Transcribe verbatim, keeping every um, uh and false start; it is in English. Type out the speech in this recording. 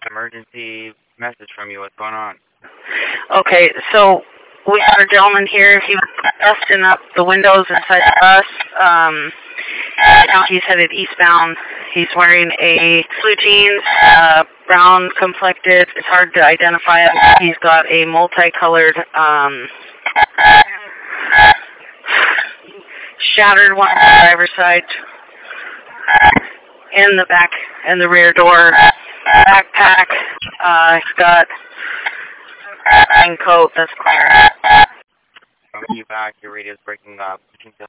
emergency message from you. What's going on? Okay, so we had a gentleman here. He was busting up the windows inside the bus. Um, now he's headed eastbound. He's wearing a blue jeans, uh, brown complected. It's hard to identify him. He's got a multicolored, um, shattered one on the driver's side, in the back, in the rear door, backpack. Uh, he's got a coat that's clear. I'll be back. Your radio's breaking up.